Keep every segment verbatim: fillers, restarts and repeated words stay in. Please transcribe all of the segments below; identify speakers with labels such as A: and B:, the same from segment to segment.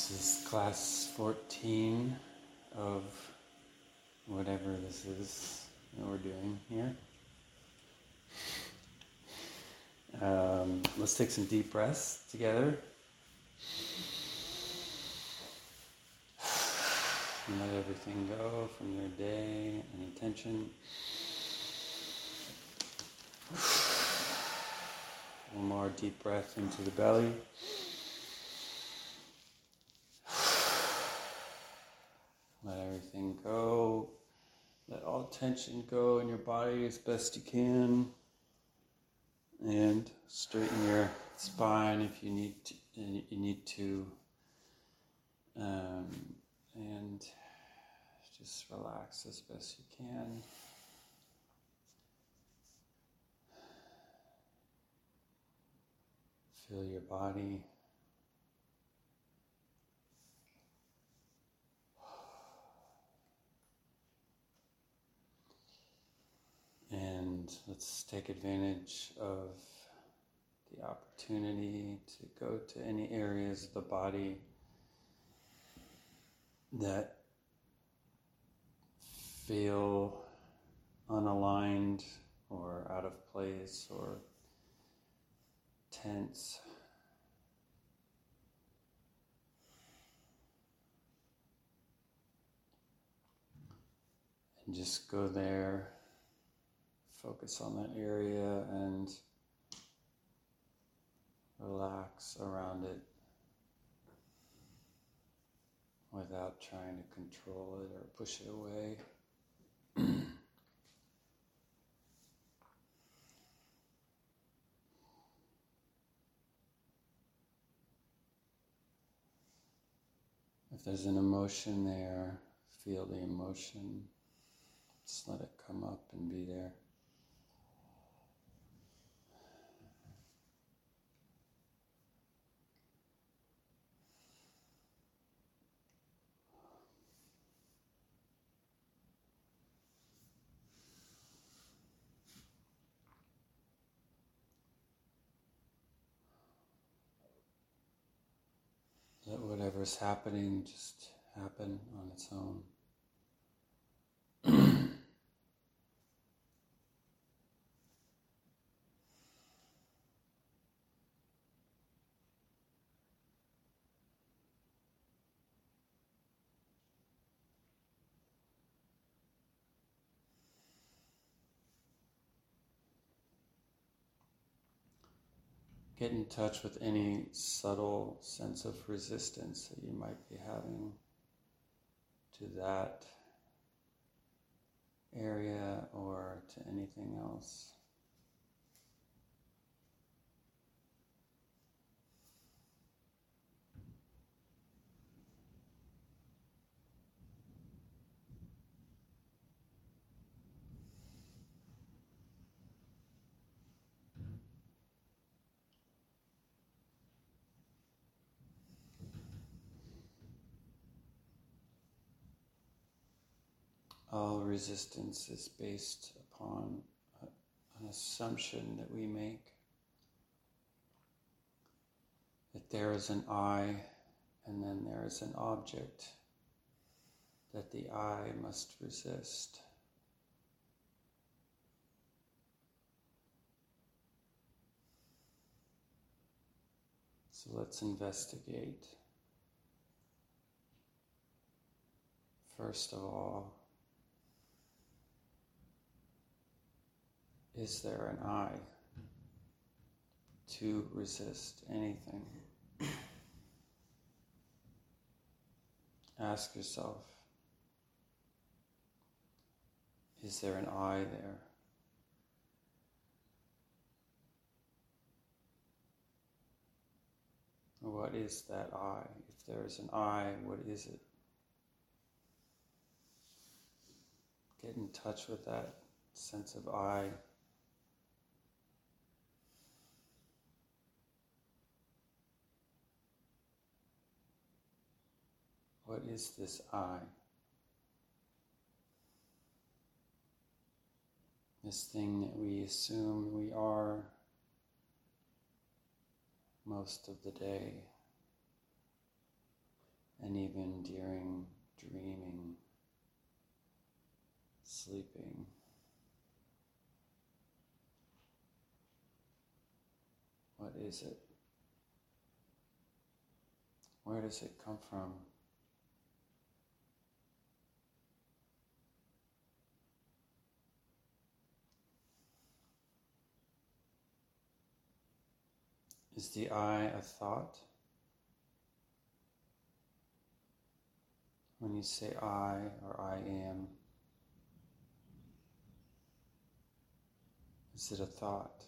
A: This is class fourteen of whatever this is that we're doing here. Um, let's take some deep breaths together. And let everything go from your day, any tension. One more deep breath into the belly. Let everything go. Let all tension go in your body as best you can. And straighten your spine if you need to. You need to. Um, and just relax as best you can. Feel your body. And let's take advantage of the opportunity to go to any areas of the body that feel unaligned or out of place or tense. And just go there, focus on that area and relax around it without trying to control it or push it away. If there's an emotion there, feel the emotion. Just let it come up and be there. Let whatever's happening just happen on its own. Get in touch with any subtle sense of resistance that you might be having to that area or to anything else. All resistance is based upon a, an assumption that we make that there is an I and then there is an object that the I must resist. So let's investigate. First of all, is there an I to resist anything? Ask yourself, is there an I there? What is that I? If there is an I, what is it? Get in touch with that sense of I. What is this I? This thing that we assume we are most of the day. and even during dreaming, sleeping. What is it? Where does it come from? Is the I a thought? When you say I or I am, is it a thought?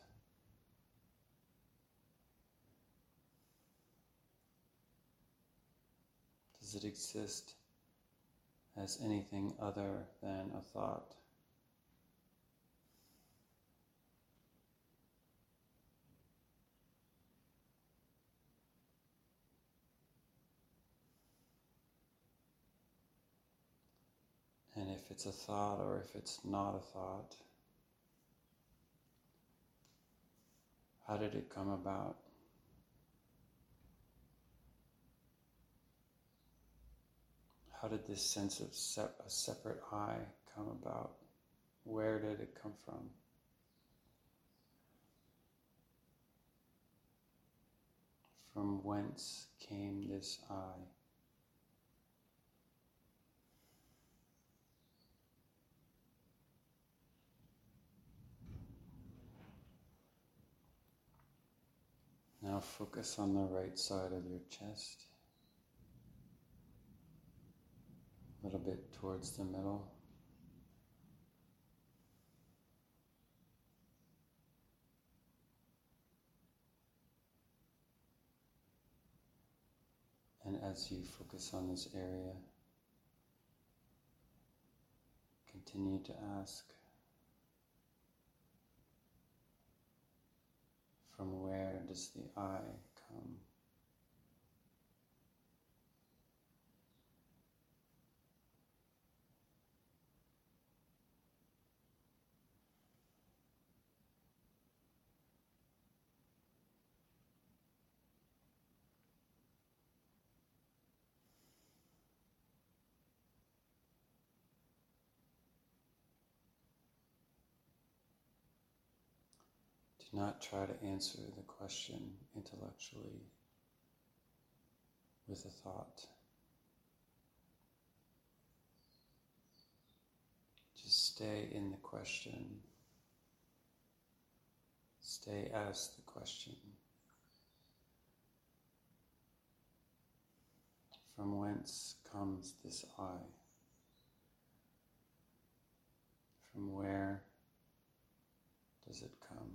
A: Does it exist as anything other than a thought? And if it's a thought or if it's not a thought, how did it come about? How did this sense of sep- a separate I come about? Where did it come from? From whence came this I? Now focus on the right side of your chest, a little bit towards the middle. And as you focus on this area, continue to ask, from where does the I come? Do not try to answer the question intellectually with a thought. Just stay in the question. Stay as the question. From whence comes this I? From where does it come?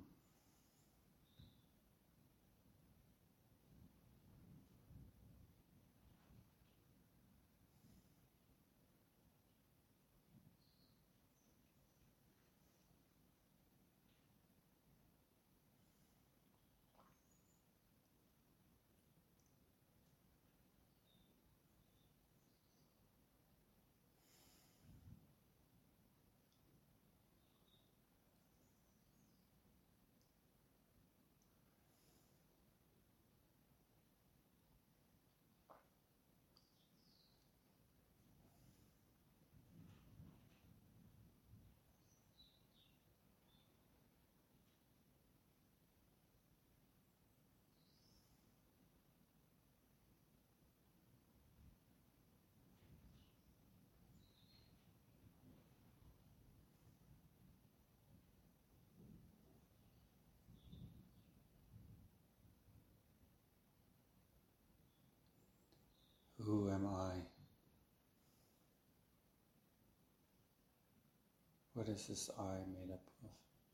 A: Who am I? What is this I made up of?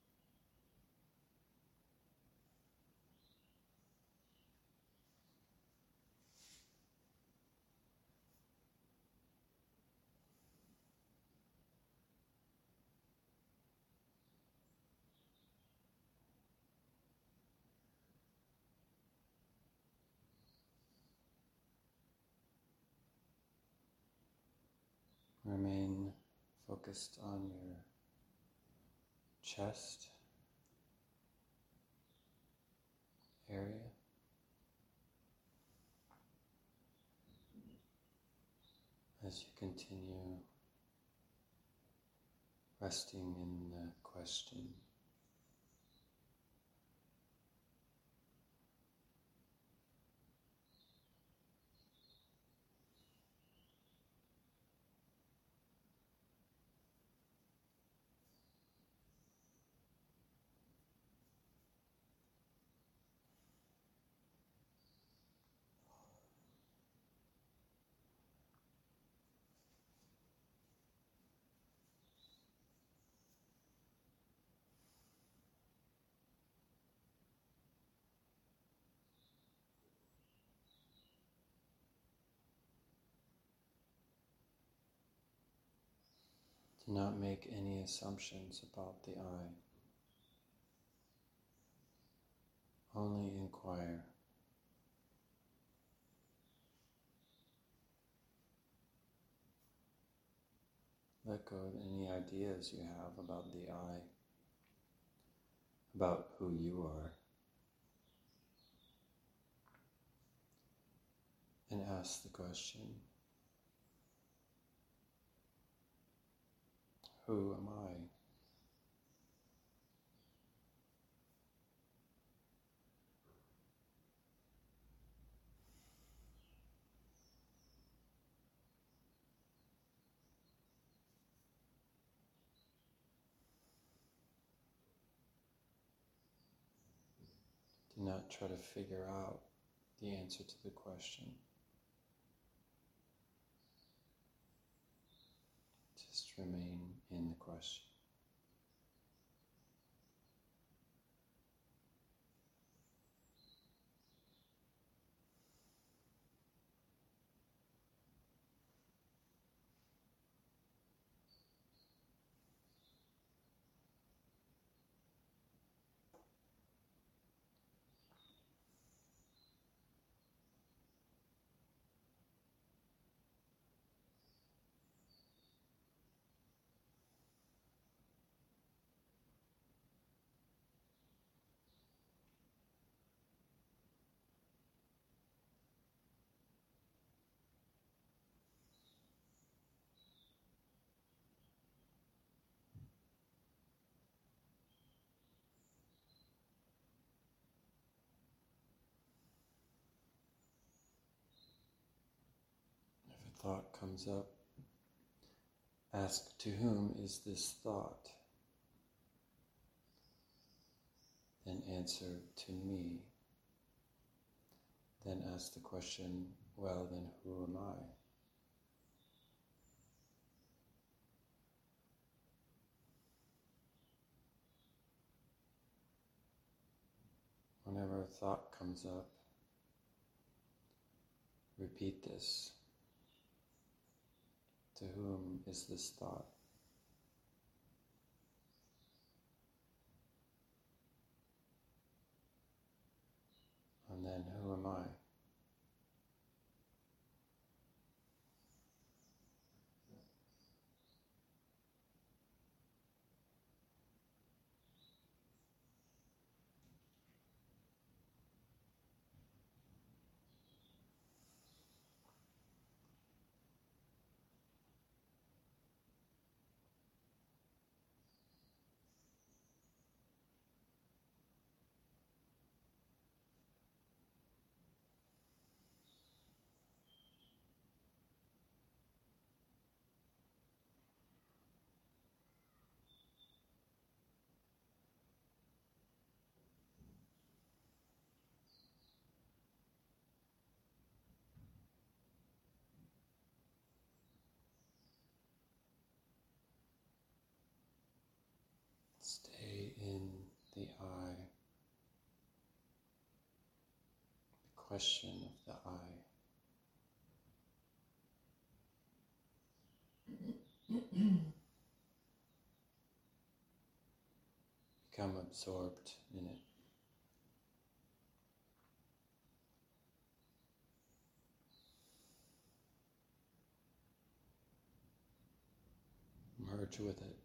A: Remain focused on your chest area. as you continue resting in the question. Do not make any assumptions about the I. Only inquire. Let go of any ideas you have about the I, about who you are, and ask the question, who am I? Do not try to figure out the answer to the question. Just remain in the question. If a thought comes up, ask, to whom is this thought? Then answer, to me. Then ask the question, well, then who am I? Whenever a thought comes up, repeat this. To whom is this thought? And then, who am I? Stay in the I, the question of the I. Become absorbed in it. Merge with it.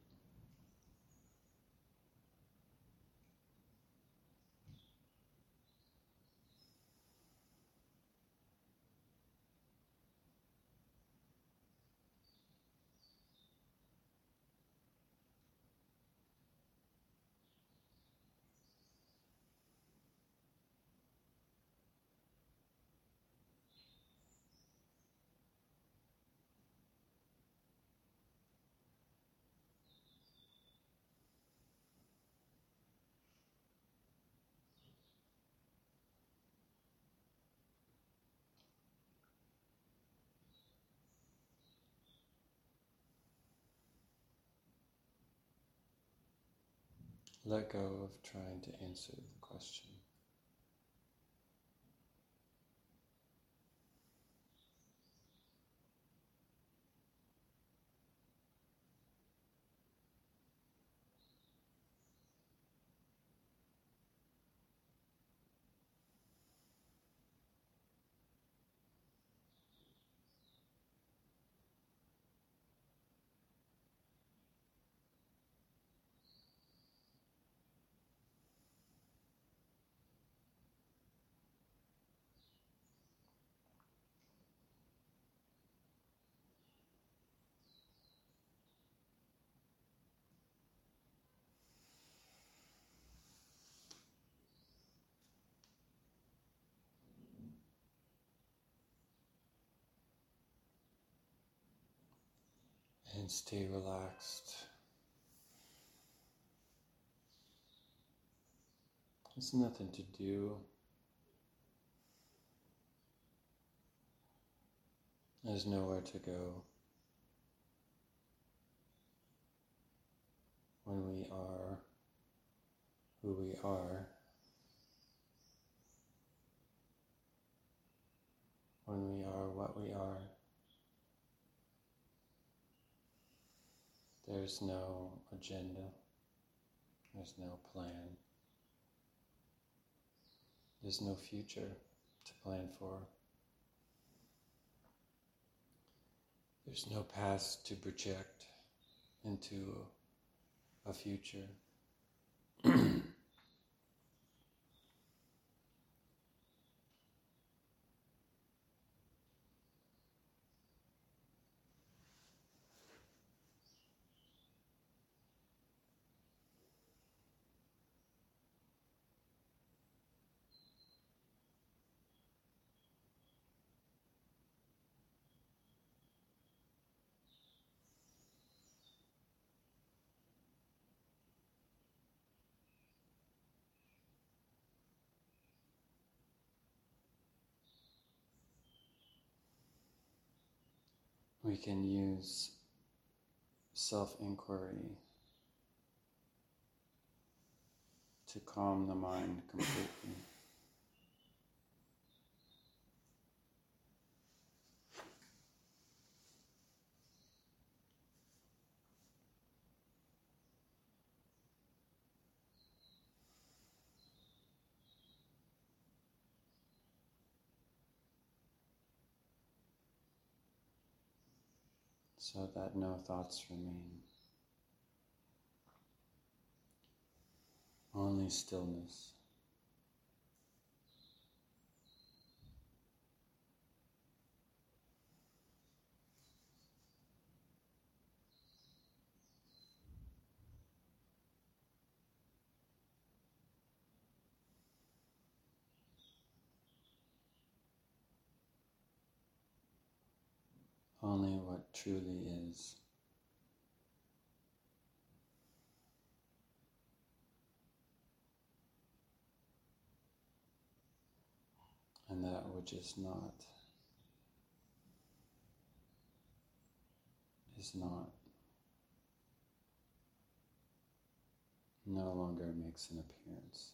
A: let go of trying to answer the question. And stay relaxed. There's nothing to do. There's nowhere to go. When we are who we are, when we are what we are, there's no agenda, there's no plan, there's no future to plan for, there's no past to project into a future. We can use self-inquiry to calm the mind completely. So that no thoughts remain. Only stillness. Only what truly is. And that which is not, is not, no longer makes an appearance.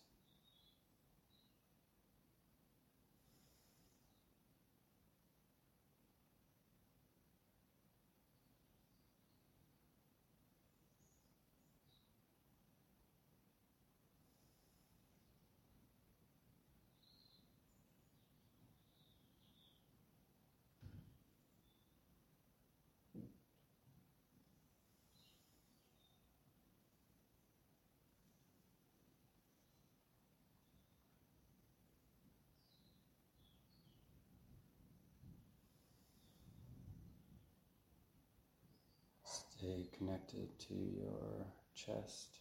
A: Stay connected to your chest.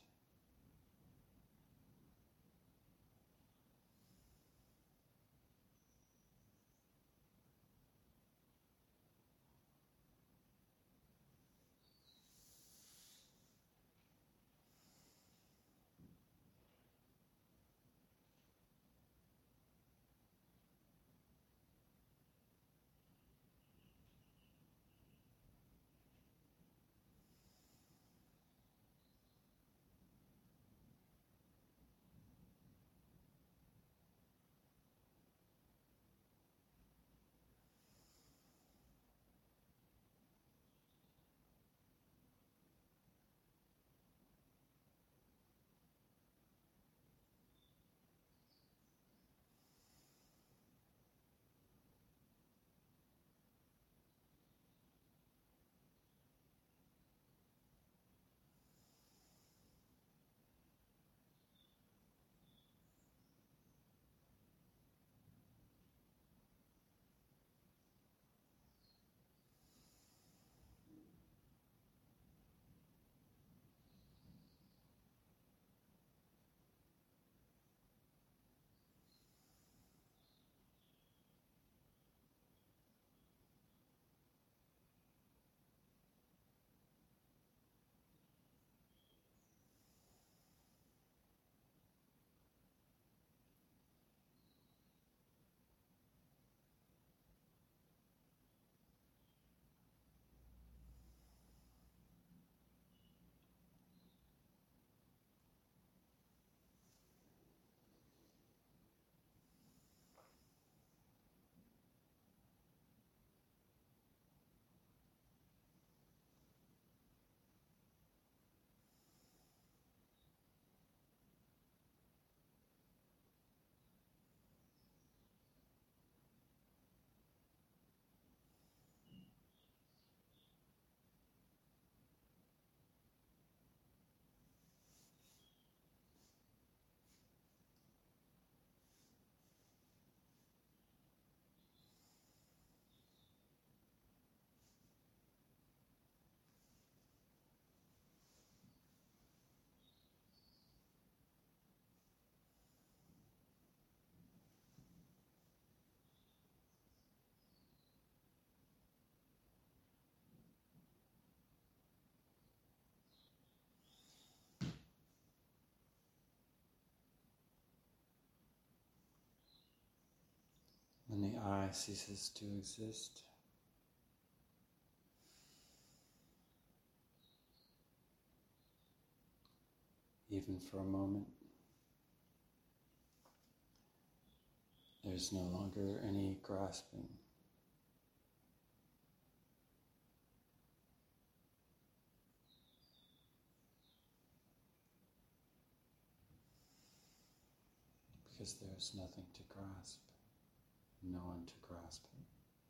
A: when the I ceases to exist. Even for a moment, there's no longer any grasping. Because there's nothing to grasp, no one to grasp it.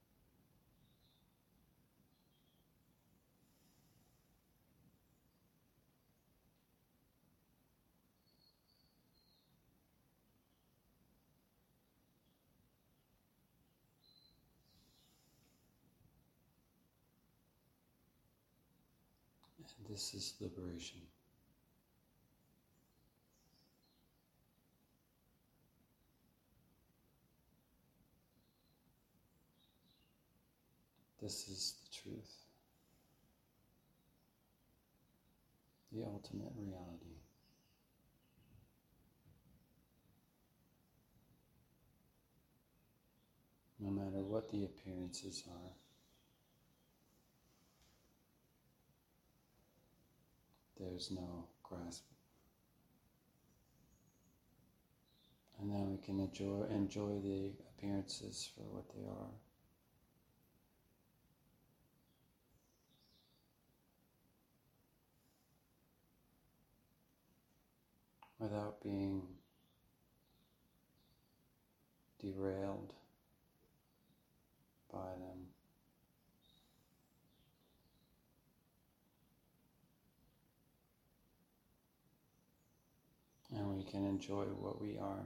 A: And this is liberation. This is the truth, the ultimate reality. No matter what the appearances are, there's no grasping. And then we can enjoy, enjoy the appearances for what they are. Without being derailed by them. And we can enjoy what we are.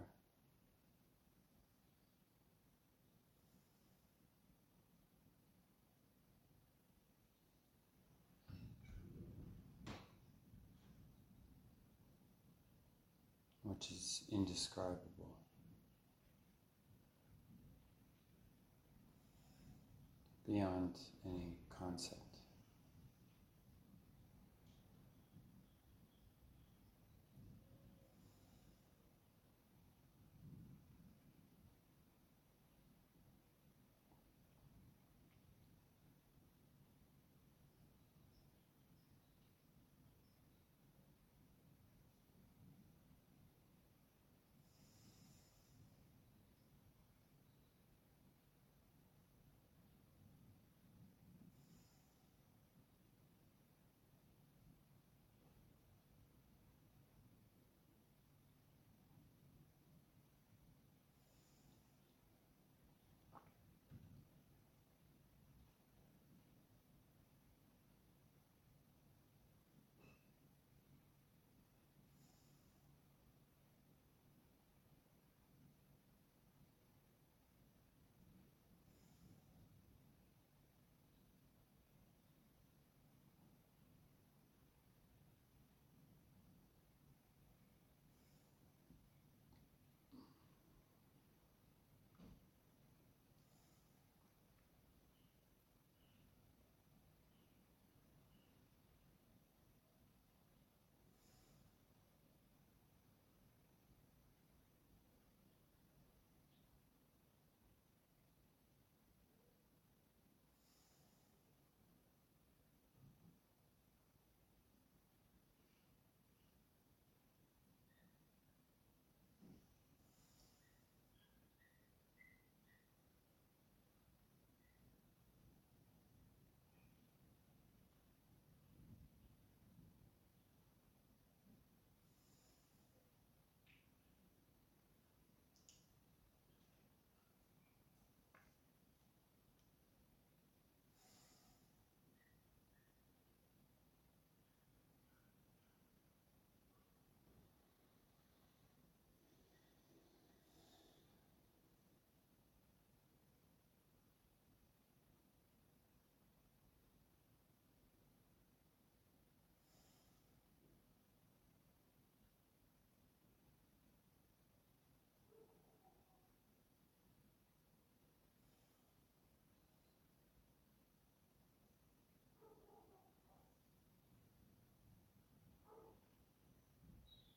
A: Which is indescribable. Beyond any concept.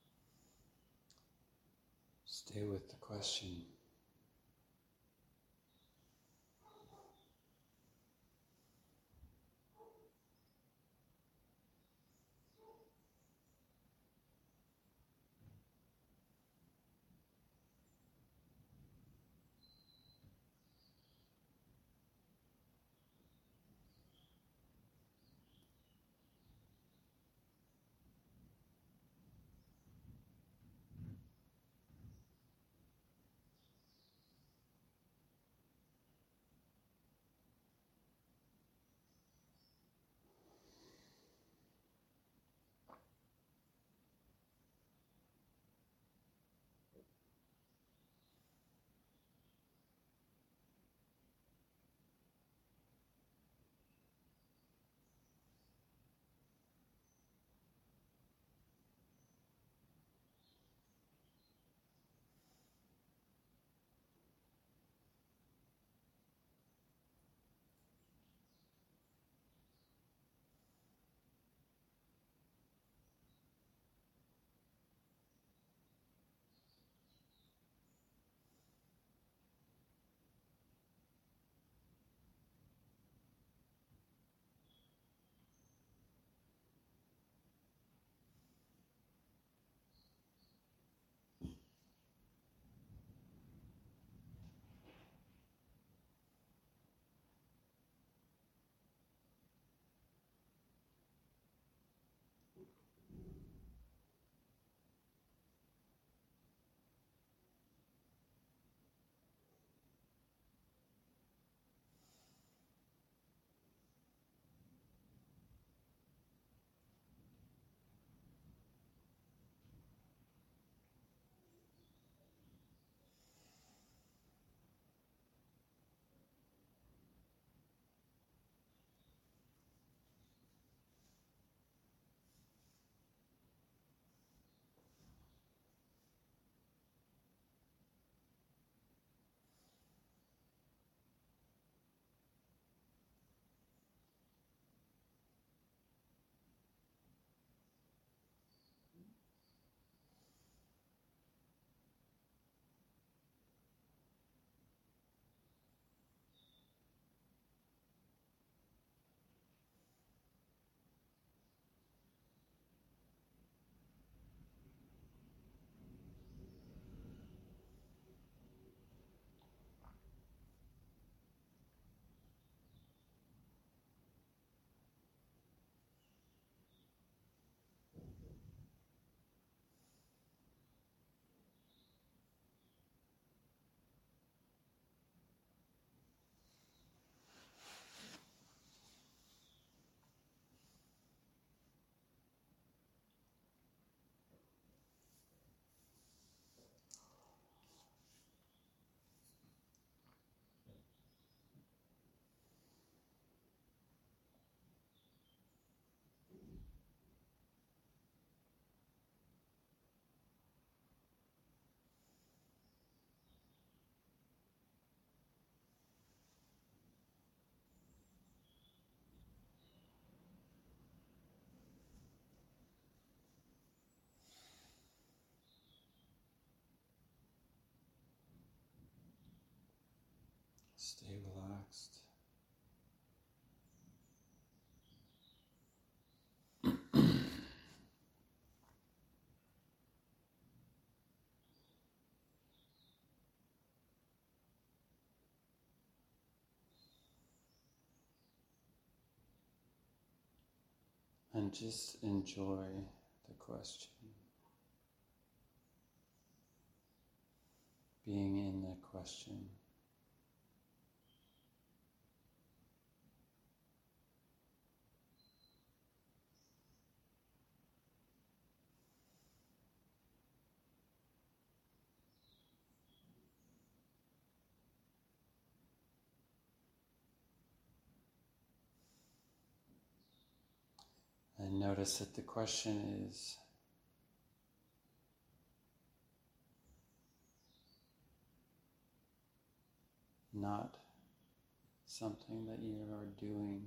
A: Stay with the question. Stay relaxed. And just enjoy the question. Being in the question. And notice that the question is not something that you are doing.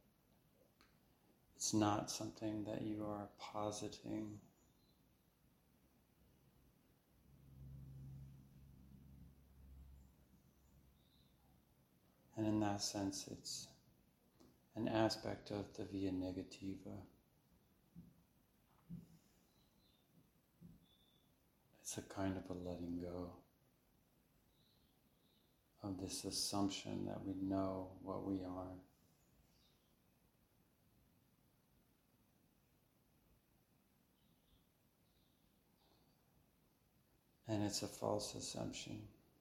A: It's not something that you are positing. And in that sense, it's an aspect of the via negativa. It's a kind of a letting go of this assumption that we know what we are. And it's a false assumption.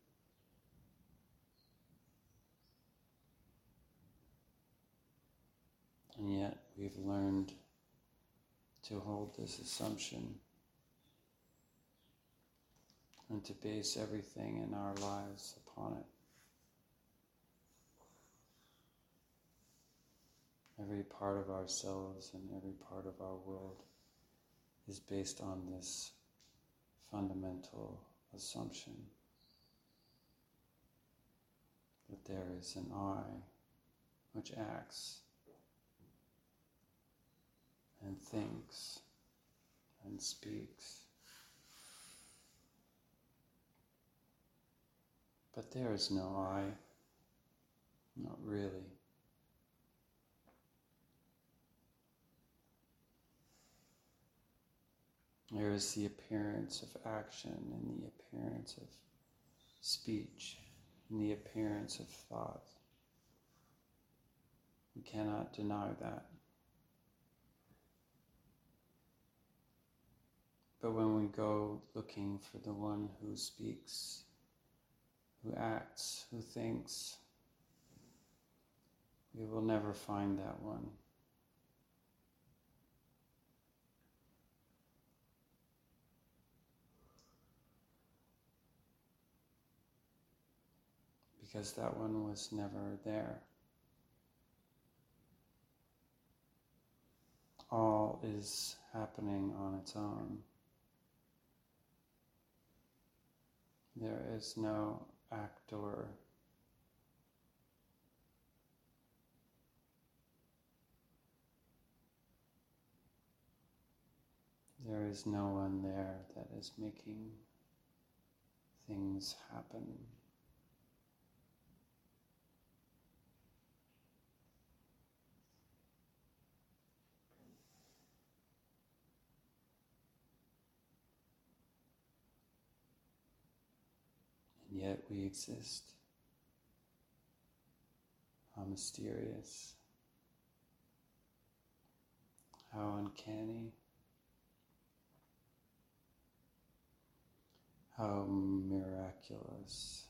A: And yet we've learned to hold this assumption and to base everything in our lives upon it. Every part of ourselves and every part of our world is based on this fundamental assumption that there is an I which acts and thinks and speaks. But there is no I, not really. There is the appearance of action and the appearance of speech and the appearance of thought. We cannot deny that. But when we go looking for the one who speaks, who acts, who thinks, we will never find that one. Because that one was never there. All is happening on its own. There is no actor. There is no one there that is making things happen. And yet we exist. How mysterious. How uncanny. How miraculous.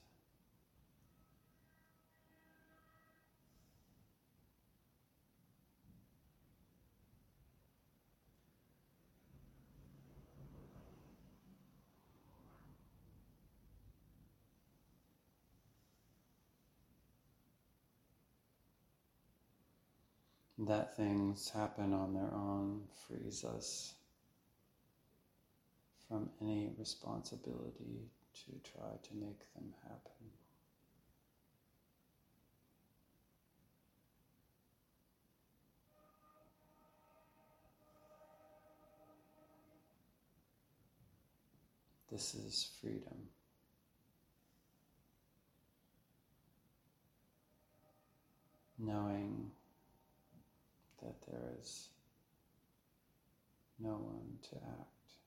A: That things happen on their own frees us from any responsibility to try to make them happen. This is freedom. knowing that there is no one to act.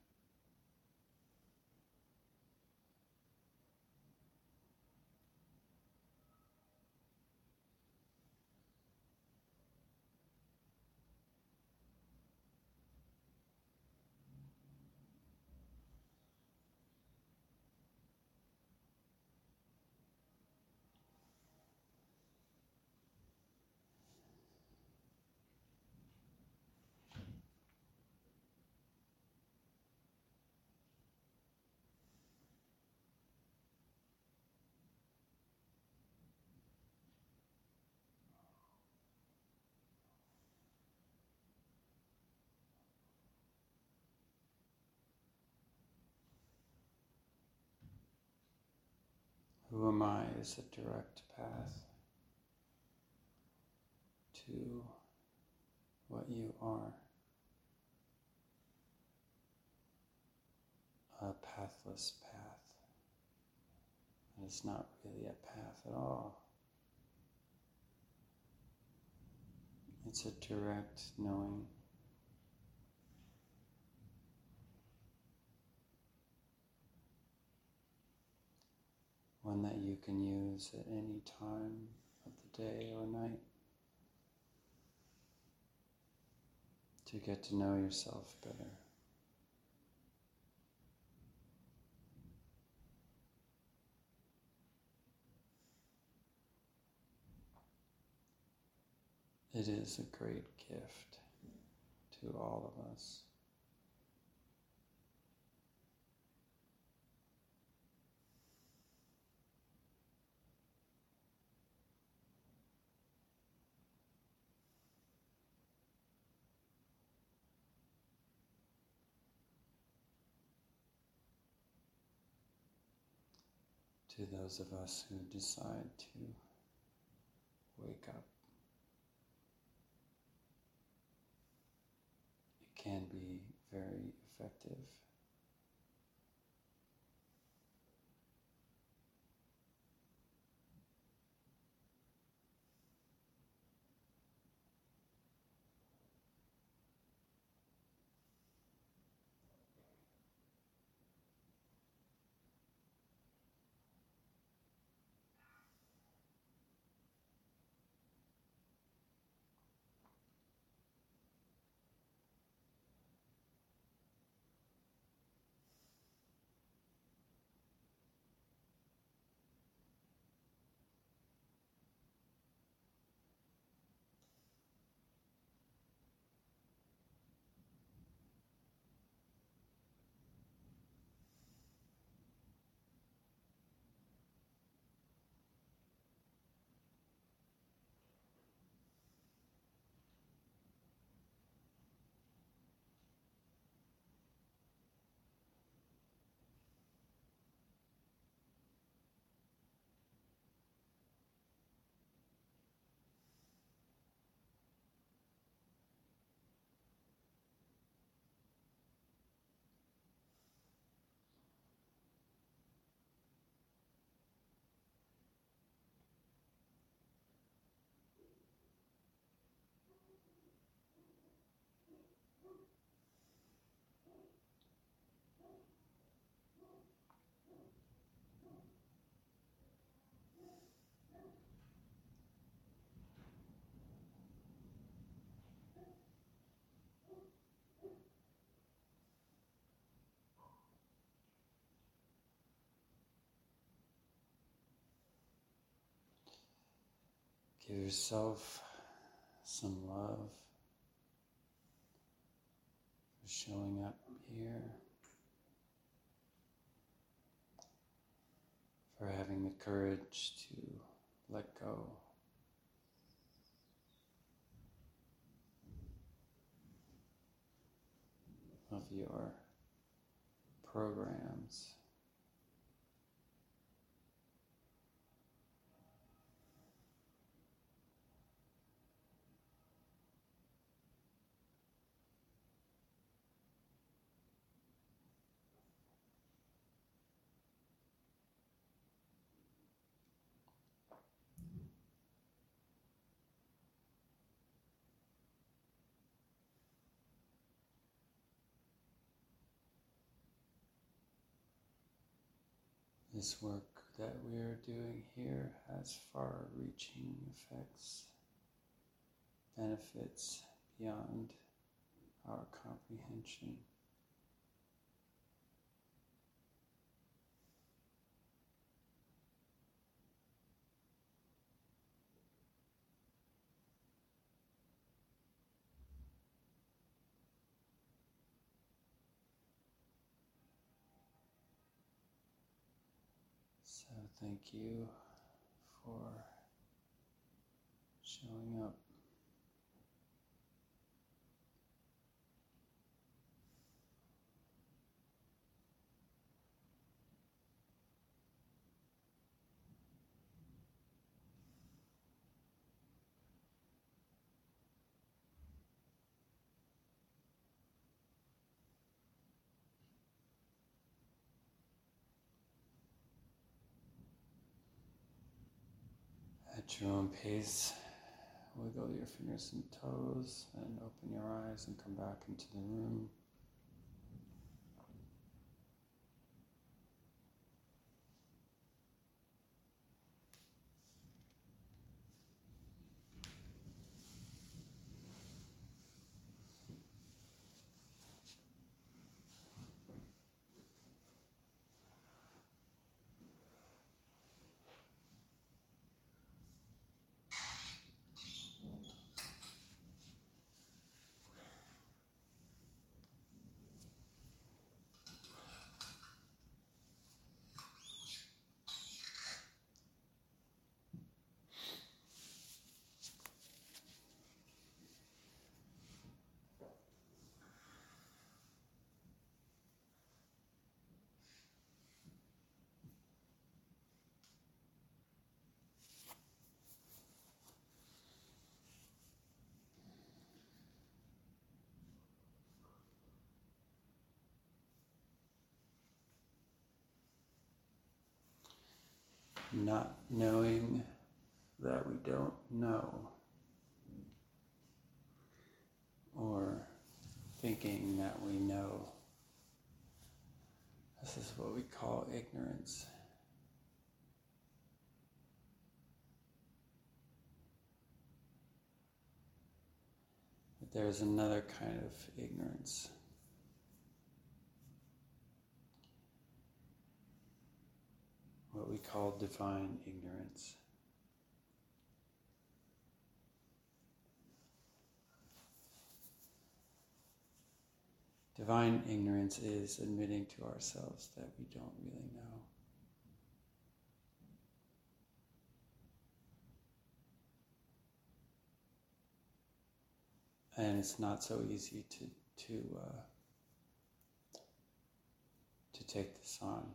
A: Who am I is a direct path to what you are. A pathless path. And it's not really a path at all. It's a direct knowing. One that you can use at any time of the day or night to get to know yourself better. It is a great gift to all of us. To those of us who decide to wake up, it can be very effective. Give yourself some love for showing up here, for having the courage to let go. Of your programs. this work that we are doing here has far-reaching effects, benefits beyond our comprehension. So thank you for showing up. At your own pace, wiggle your fingers and toes and open your eyes and come back into the room. Not knowing that we don't know, or thinking that we know. This is what we call ignorance. But there's another kind of ignorance. What we call divine ignorance. Divine ignorance is admitting to ourselves that we don't really know. And it's not so easy to to uh, to take this on.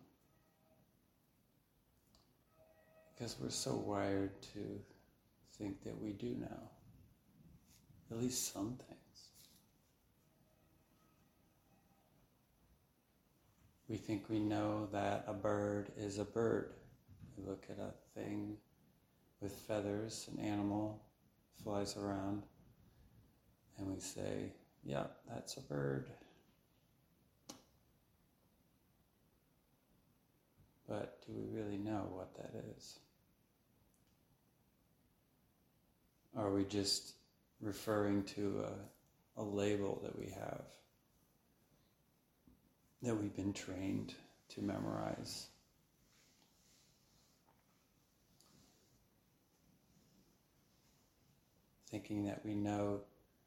A: Because we're so wired to think that we do know, at least some things. We think we know that a bird is a bird. We look at a thing with feathers, an animal flies around, and we say, yeah, that's a bird. But do we really know what that is? Are we just referring to a, a label that we have, that we've been trained to memorize? Thinking that we know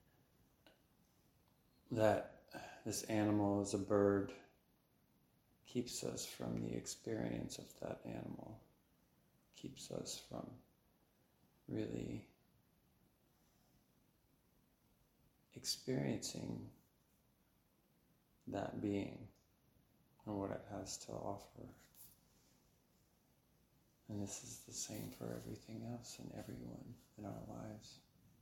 A: that this animal is a bird keeps us from the experience of that animal, keeps us from really experiencing that being and what it has to offer. And this is the same for everything else and everyone in our lives.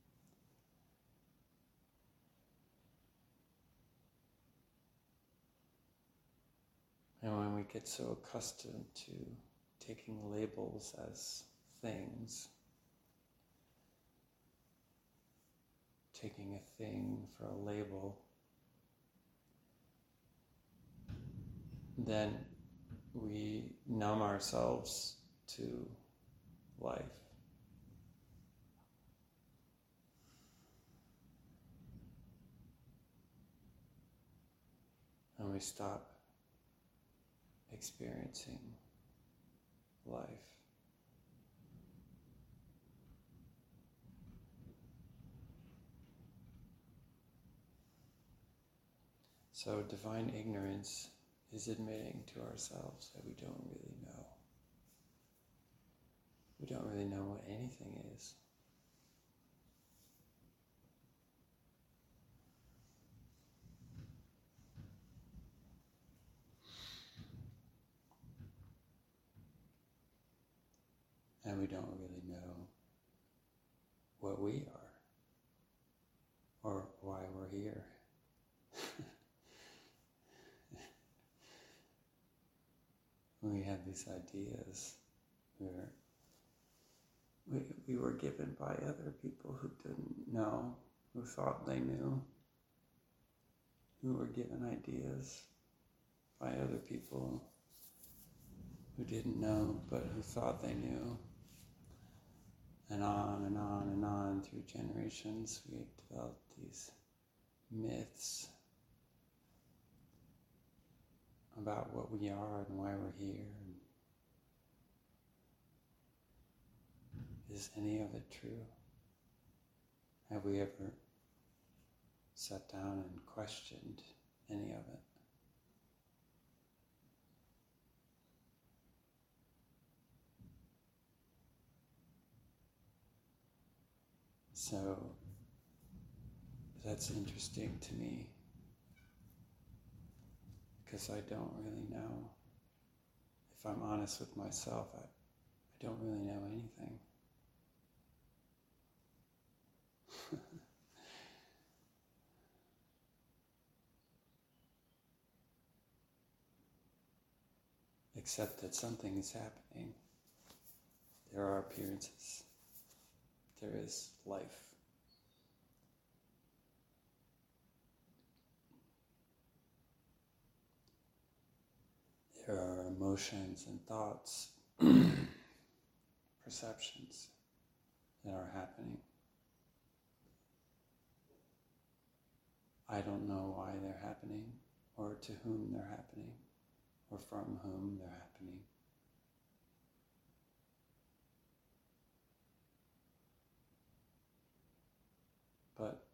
A: And when we get so accustomed to taking labels as things, taking a thing for a label, then we numb ourselves to life. And we stop experiencing life. So divine ignorance is admitting to ourselves that we don't really know. We don't really know what anything is. And we don't really know what we are or why we're here. We have these ideas where we, we were given by other people who didn't know, who thought they knew, who were given ideas by other people who didn't know but who thought they knew. And on and on and on through generations, we developed these myths about what we are and why we're here. Is any of it true? Have we ever sat down and questioned any of it? So that's interesting to me, because I don't really know. If I'm honest with myself, I, I don't really know anything. Except that something is happening. There are appearances. There is life. There are emotions and thoughts, perceptions that are happening. I don't know why they're happening, or to whom they're happening, or from whom they're happening. But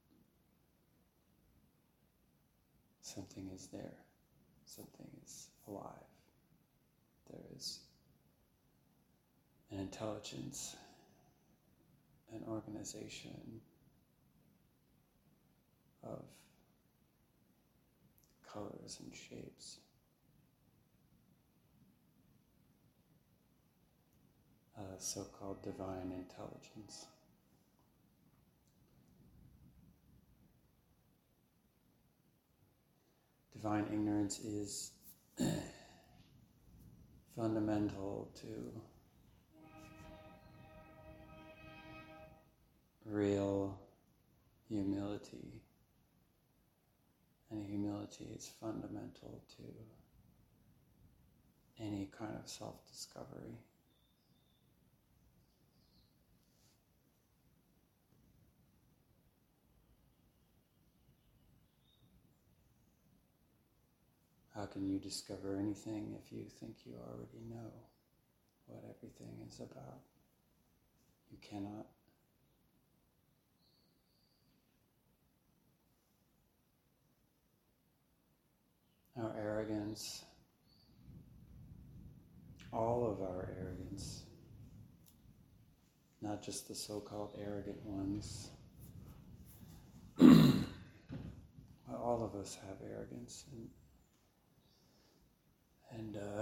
A: something is there. Something is alive. There is an intelligence, an organization of colors and shapes. Uh, so-called divine intelligence. Divine ignorance is fundamental to real humility, and humility is fundamental to any kind of self-discovery. How can you discover anything if you think you already know what everything is about? You cannot. Our arrogance, all of our arrogance, not just the so-called arrogant ones, but all of us have arrogance, and And uh,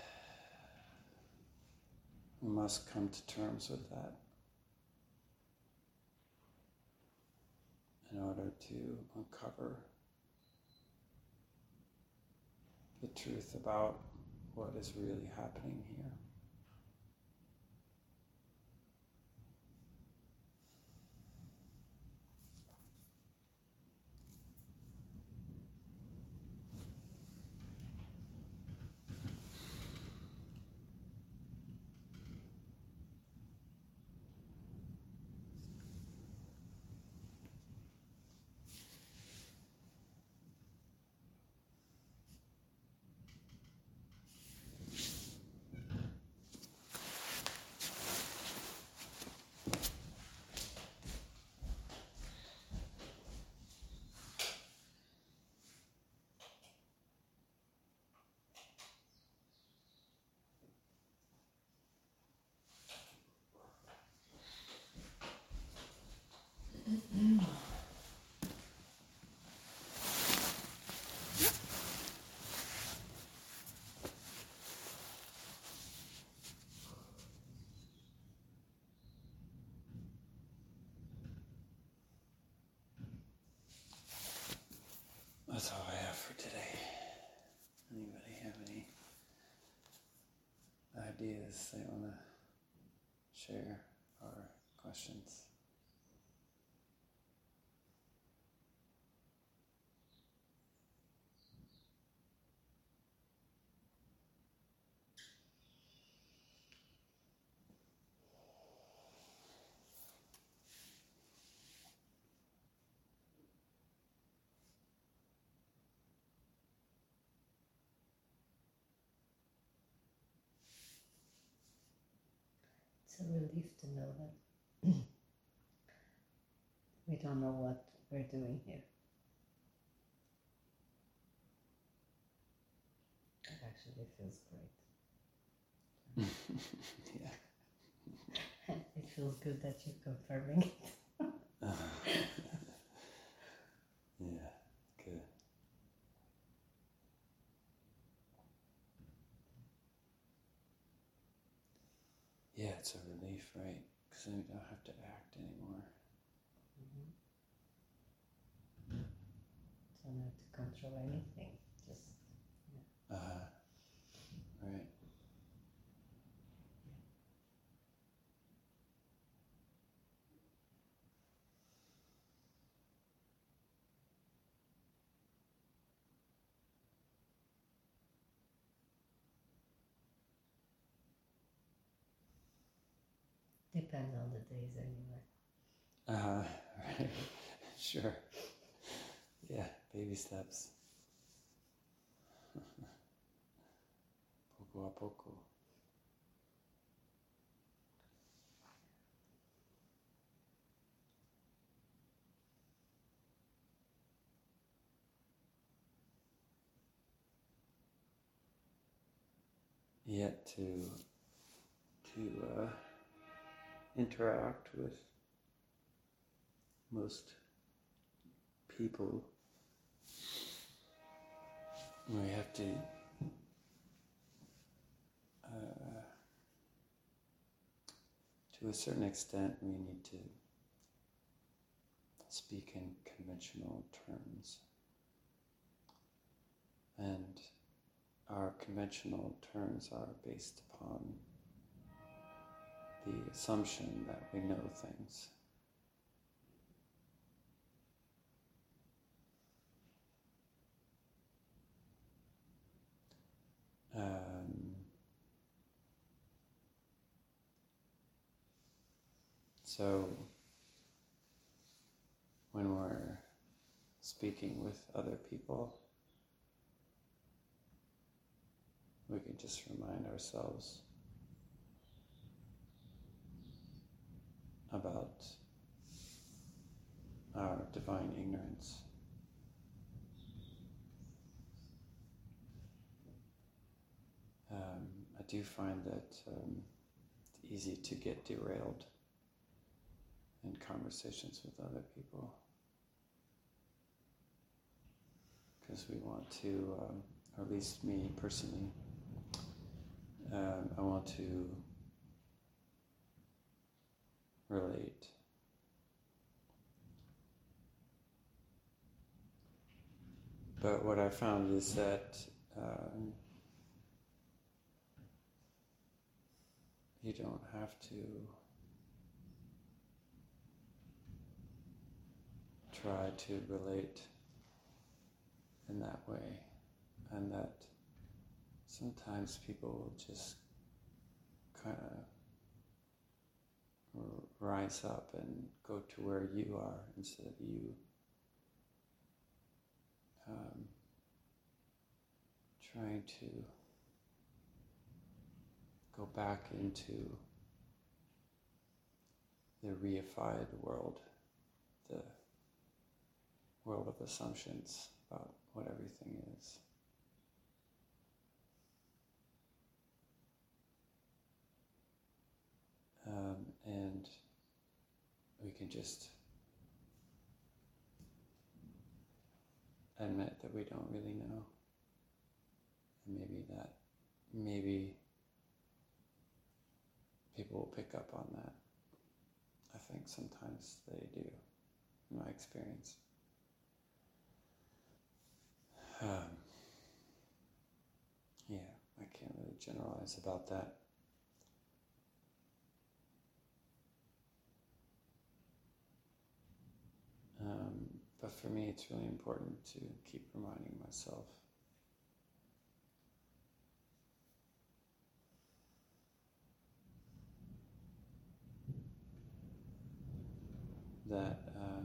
A: we must come to terms with that in order to uncover the truth about what is really happening here. ideas they want to share or questions.
B: It's a relief to know that we don't know what we're doing here. It actually feels great.
A: Yeah.
B: It feels good that you're confirming it.
A: Yeah, good. Yeah, it's a relief, right? Because then we don't have to act anymore.
B: Mm-hmm. Don't have to control anything. Just
A: Yeah. Uh-huh. Right.
B: depends on the days anyway.
A: Uh-huh. Right. Sure. Yeah, baby steps. Poco a poco. Yet to to uh, interact with most people, we have to uh, to a certain extent we need to speak in conventional terms, and our conventional terms are based upon the assumption that we know things. Um, so when we're speaking with other people, we can just remind ourselves about our divine ignorance. Um, I do find that um, it's easy to get derailed in conversations with other people because we want to, um, or at least me personally, um, I want to relate. But what I found is that um, you don't have to try to relate in that way, and that sometimes people will just kind of rise up and go to where you are instead of you um, trying to go back into the reified world, the world of assumptions about what everything is. Um, and we can just admit that we don't really know. And maybe that, maybe people will pick up on that. I think sometimes they do, in my experience. Um, yeah, I can't really generalize about that. but for me it's really important to keep reminding myself that uh,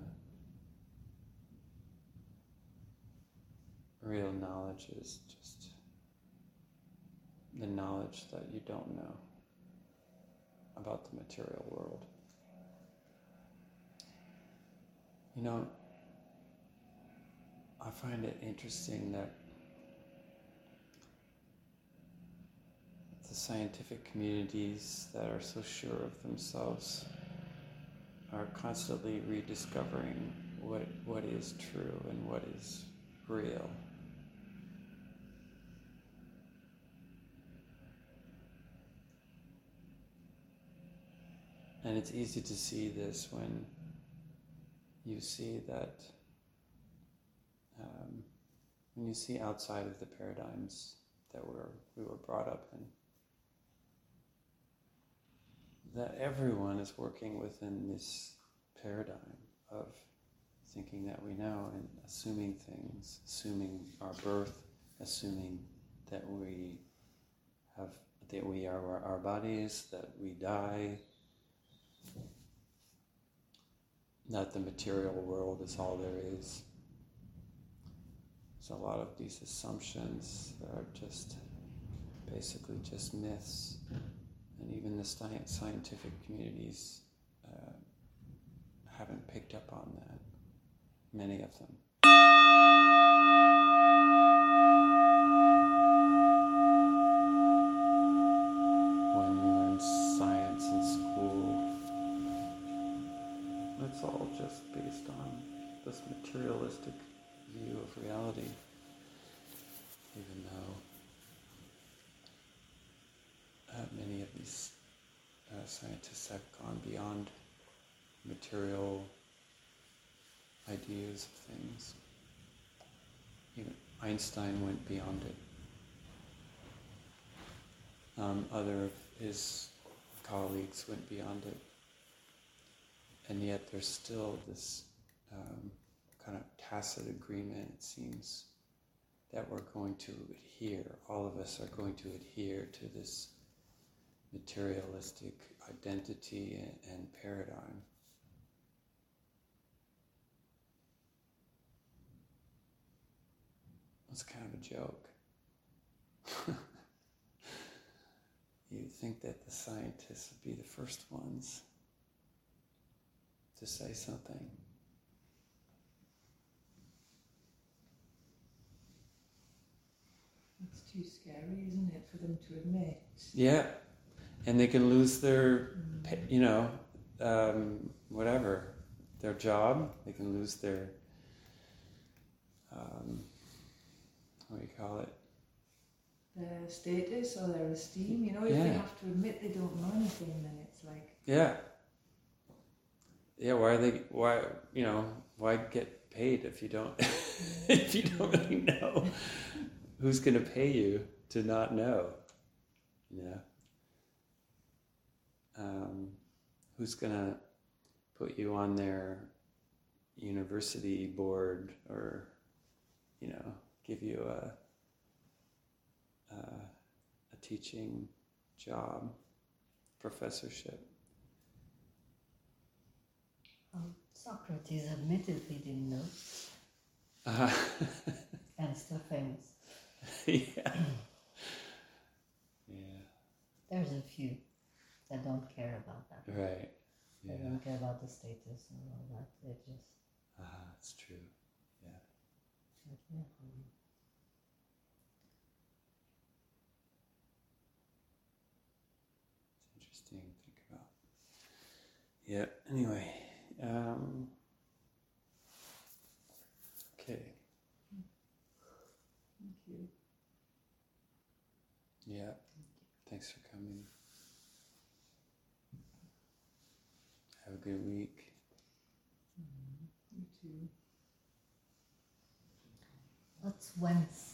A: real knowledge is just the knowledge that you don't know about the material world. You know, I find it interesting that the scientific communities that are so sure of themselves are constantly rediscovering what what is true and what is real. And it's easy to see this when you see that, um, when you see outside of the paradigms that we're, we were brought up in, that everyone is working within this paradigm of thinking that we know and assuming things, assuming our birth, assuming that we have, that we are our, our bodies, that we die, that the material world is all there is. There's a lot of these assumptions that are just basically just myths, and even the science, scientific communities uh, haven't picked up on that, many of them. When you learn science in school, it's all just based on this materialistic view of reality, even though uh, many of these uh, scientists have gone beyond material ideas of things. Even Einstein went beyond it. Um, other of his colleagues went beyond it. And yet there's still this um, kind of tacit agreement, it seems, that we're going to adhere, all of us are going to adhere to this materialistic identity and, and paradigm. It's kind of a joke. You'd think that the scientists would be the first ones to say something.
B: It's too scary, isn't it, for them to admit?
A: Yeah, and they can lose their, you know, um, whatever, their job. They can lose their, um, what do you call it?
B: Their status or their esteem. You know, if
A: Yeah.
B: they have to admit they don't know anything, then it's like...
A: Yeah. Yeah, why are they, why, you know, why get paid if you don't, if you don't really know? Who's going to pay you to not know? You know? Um, who's going to put you on their university board or, you know, give you a, a, a teaching job, professorship?
B: Um, Socrates admitted he didn't know.
A: Uh,
B: And still famous.
A: yeah. Yeah.
B: There's a few that don't care about that.
A: Right.
B: They
A: Yeah.
B: don't care about the status and all that. They just...
A: Ah, it's true. Yeah.
B: Like, yeah, um,
A: It's interesting to think about. Yeah. Anyway. Um, okay.
B: thank you.
A: Yeah. Thanks for coming. Have a good week.
B: Mm, you too. What's Wednesday?